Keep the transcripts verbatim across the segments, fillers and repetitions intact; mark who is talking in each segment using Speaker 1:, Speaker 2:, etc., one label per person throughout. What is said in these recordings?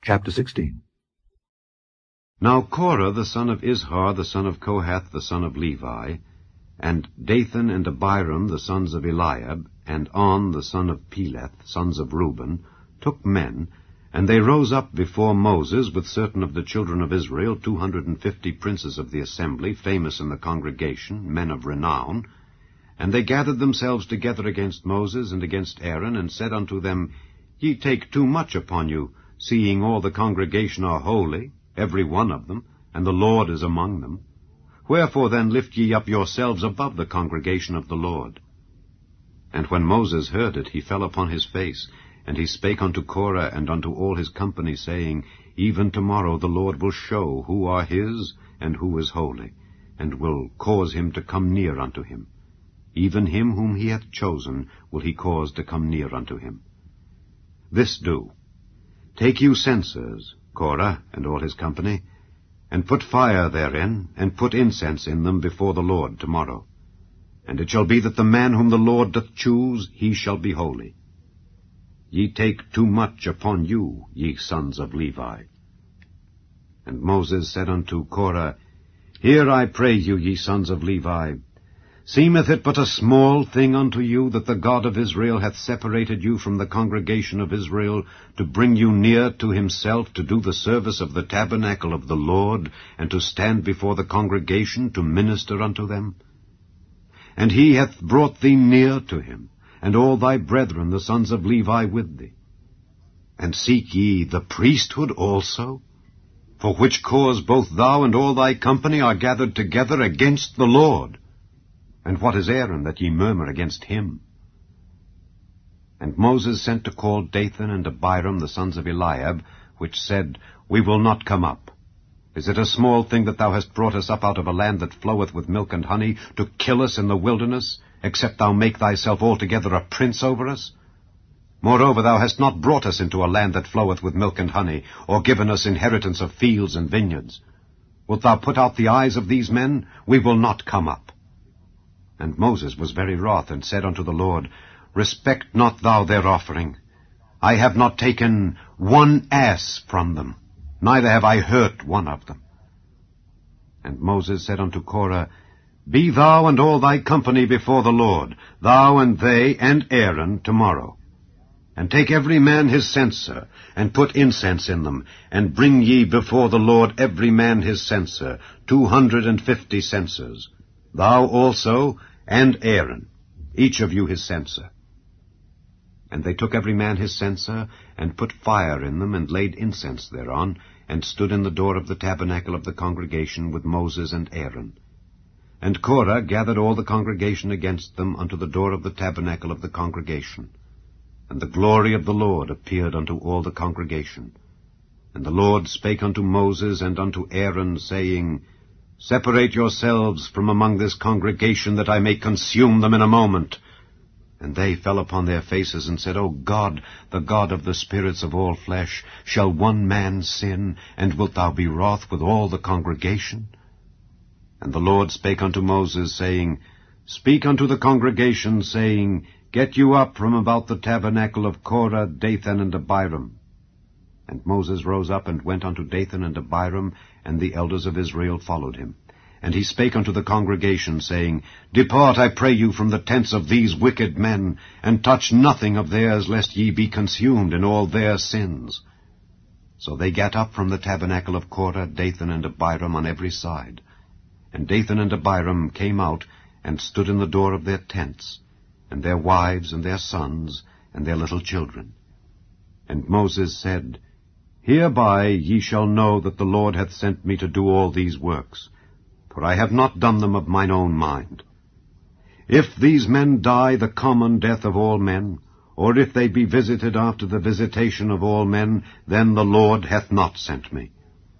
Speaker 1: Chapter sixteen.
Speaker 2: Now Korah the son of Izhar, the son of Kohath, the son of Levi, and Dathan and Abiram, the sons of Eliab, and On, the son of Peleth, sons of Reuben, took men, and they rose up before Moses with certain of the children of Israel, two hundred and fifty princes of the assembly, famous in the congregation, men of renown. And they gathered themselves together against Moses and against Aaron, and said unto them, Ye take too much upon you, seeing all the congregation are holy, every one of them, and the Lord is among them. Wherefore then lift ye up yourselves above the congregation of the Lord? And when Moses heard it, he fell upon his face, and he spake unto Korah and unto all his company, saying, Even tomorrow the Lord will show who are his, and who is holy, and will cause him to come near unto him. Even him whom he hath chosen will he cause to come near unto him. This do. Take you censers, Korah and all his company, and put fire therein, and put incense in them before the Lord tomorrow. And it shall be that the man whom the Lord doth choose, he shall be holy. Ye take too much upon you, ye sons of Levi. And Moses said unto Korah, Hear, I pray you, ye sons of Levi, seemeth it but a small thing unto you that the God of Israel hath separated you from the congregation of Israel, to bring you near to himself, to do the service of the tabernacle of the Lord, and to stand before the congregation to minister unto them? And he hath brought thee near to him, and all thy brethren the sons of Levi with thee. And seek ye the priesthood also? For which cause both thou and all thy company are gathered together against the Lord. And what is Aaron, that ye murmur against him? And Moses sent to call Dathan and Abiram, the sons of Eliab, which said, We will not come up. Is it a small thing that thou hast brought us up out of a land that floweth with milk and honey, to kill us in the wilderness, except thou make thyself altogether a prince over us? Moreover, thou hast not brought us into a land that floweth with milk and honey, or given us inheritance of fields and vineyards. Wilt thou put out the eyes of these men? We will not come up. And Moses was very wroth, and said unto the Lord, Respect not thou their offering. I have not taken one ass from them, neither have I hurt one of them. And Moses said unto Korah, Be thou and all thy company before the Lord, thou and they and Aaron, tomorrow. And take every man his censer, and put incense in them, and bring ye before the Lord every man his censer, two hundred and fifty censers. Thou also, and Aaron, each of you his censer. And they took every man his censer, and put fire in them, and laid incense thereon, and stood in the door of the tabernacle of the congregation with Moses and Aaron. And Korah gathered all the congregation against them unto the door of the tabernacle of the congregation. And the glory of the Lord appeared unto all the congregation. And the Lord spake unto Moses and unto Aaron, saying, Separate yourselves from among this congregation, that I may consume them in a moment. And they fell upon their faces, and said, O God, the God of the spirits of all flesh, shall one man sin, and wilt thou be wroth with all the congregation? And the Lord spake unto Moses, saying, Speak unto the congregation, saying, Get you up from about the tabernacle of Korah, Dathan, and Abiram. And Moses rose up and went unto Dathan and Abiram, and the elders of Israel followed him. And he spake unto the congregation, saying, Depart, I pray you, from the tents of these wicked men, and touch nothing of theirs, lest ye be consumed in all their sins. So they gat up from the tabernacle of Korah, Dathan, and Abiram on every side. And Dathan and Abiram came out, and stood in the door of their tents, and their wives, and their sons, and their little children. And Moses said, Hereby ye shall know that the Lord hath sent me to do all these works, for I have not done them of mine own mind. If these men die the common death of all men, or if they be visited after the visitation of all men, then the Lord hath not sent me.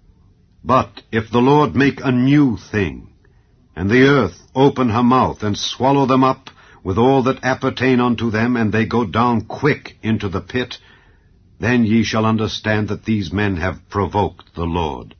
Speaker 2: But if the Lord make a new thing, and the earth open her mouth, and swallow them up with all that appertain unto them, and they go down quick into the pit, then ye shall understand that these men have provoked the Lord.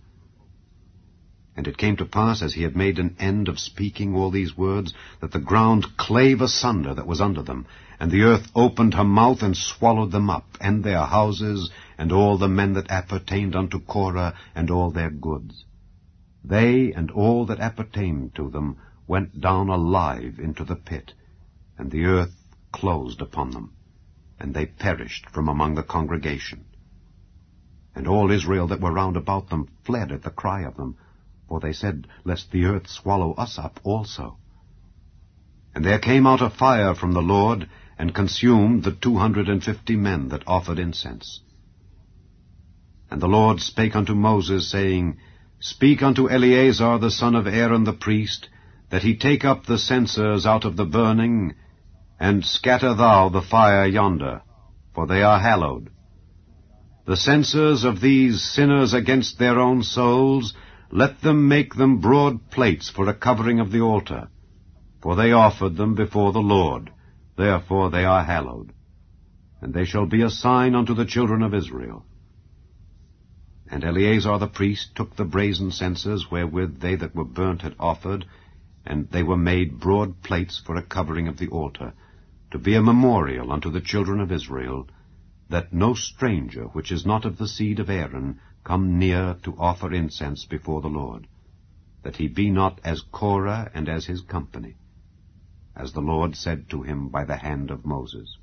Speaker 2: And it came to pass, as he had made an end of speaking all these words, that the ground clave asunder that was under them, and the earth opened her mouth and swallowed them up, and their houses, and all the men that appertained unto Korah, and all their goods. They and all that appertained to them went down alive into the pit, and the earth closed upon them, and they perished from among the congregation. And all Israel that were round about them fled at the cry of them, for they said, Lest the earth swallow us up also. And there came out a fire from the Lord, and consumed the two hundred and fifty men that offered incense. And the Lord spake unto Moses, saying, Speak unto Eleazar the son of Aaron the priest, that he take up the censers out of the burning, and scatter thou the fire yonder, for they are hallowed. The censers of these sinners against their own souls, let them make them broad plates for a covering of the altar, for they offered them before the Lord, therefore they are hallowed. And they shall be a sign unto the children of Israel. And Eleazar the priest took the brazen censers wherewith they that were burnt had offered, and they were made broad plates for a covering of the altar, to be a memorial unto the children of Israel, that no stranger which is not of the seed of Aaron come near to offer incense before the Lord, that he be not as Korah and as his company, as the Lord said to him by the hand of Moses.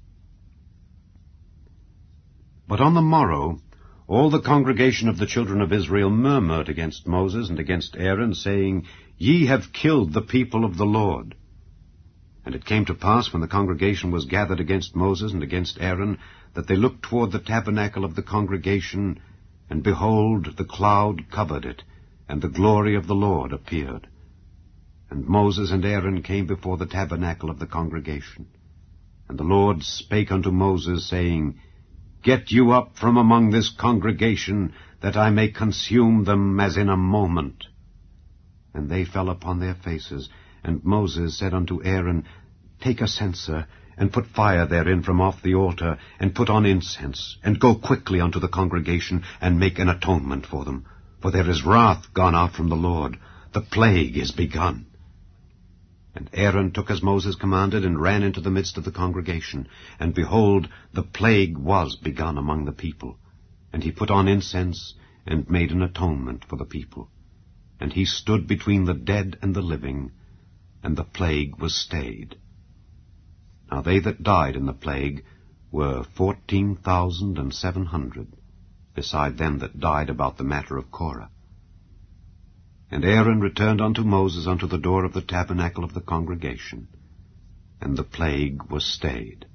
Speaker 2: But on the morrow all the congregation of the children of Israel murmured against Moses and against Aaron, saying, Ye have killed the people of the Lord. And it came to pass, when the congregation was gathered against Moses and against Aaron, that they looked toward the tabernacle of the congregation, and behold, the cloud covered it, and the glory of the Lord appeared. And Moses and Aaron came before the tabernacle of the congregation. And the Lord spake unto Moses, saying, Get you up from among this congregation, that I may consume them as in a moment. And they fell upon their faces. And Moses said unto Aaron, Take a censer, and put fire therein from off the altar, and put on incense, and go quickly unto the congregation, and make an atonement for them. For there is wrath gone out from the Lord, the plague is begun. And Aaron took as Moses commanded, and ran into the midst of the congregation. And behold, the plague was begun among the people. And he put on incense, and made an atonement for the people. And he stood between the dead and the living, and the plague was stayed. Now they that died in the plague were fourteen thousand and seven hundred, beside them that died about the matter of Korah. And Aaron returned unto Moses unto the door of the tabernacle of the congregation, and the plague was stayed.